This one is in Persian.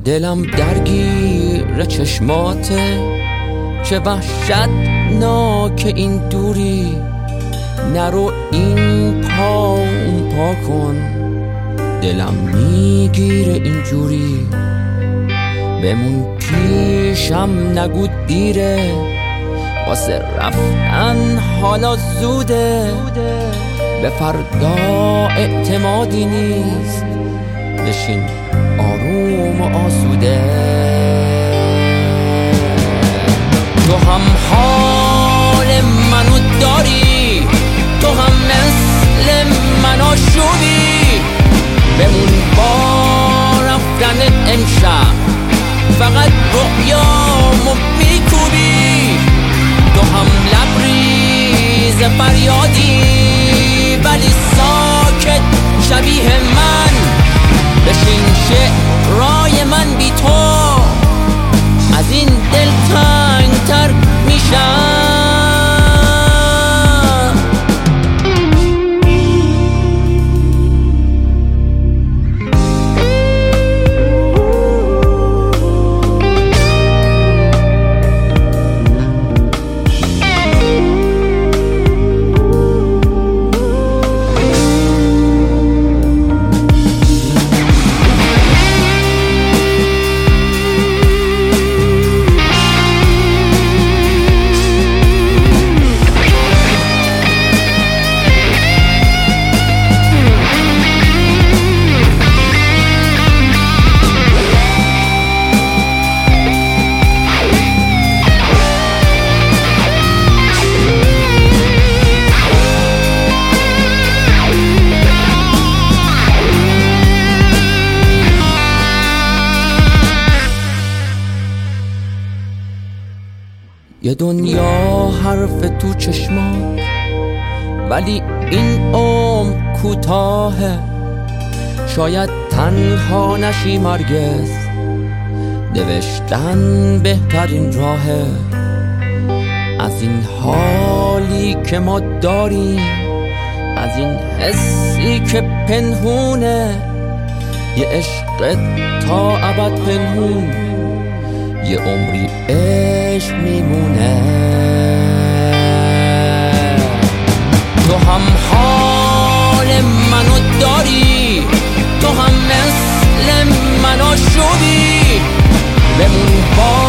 دلم درگیر چشماته، چه وحشتناک این دوری. نرو این پا اون پا کن، دلم میگیره اینجوری. بمون پیشم نگو دیره، واسه رفتن حالا زوده. به فردا اعتمادی نیست، بشین آروم و آسوده. تو هم حال منو داری، تو هم مثل من آشوبی. بمون با رفتنت امشب، فقط رؤیامو میکوبی. تو هم لبریز فریادی، ولی ساکت شبیه من. بشین شعرهای من بی تو از این دل تنگتر میشن. یه دنیا حرف تو چشمات، ولی این عمر کوتاهه. شاید تنها نشی مرگز، نوشتن بهترین راهه. از این حالی که ما داریم، از این حسی که پنهونه، یه عشق تا ابد پنهون، یه عمری عشق میمونه. تو هم حال منو داری، تو هم مثل من آشوبی. بمون با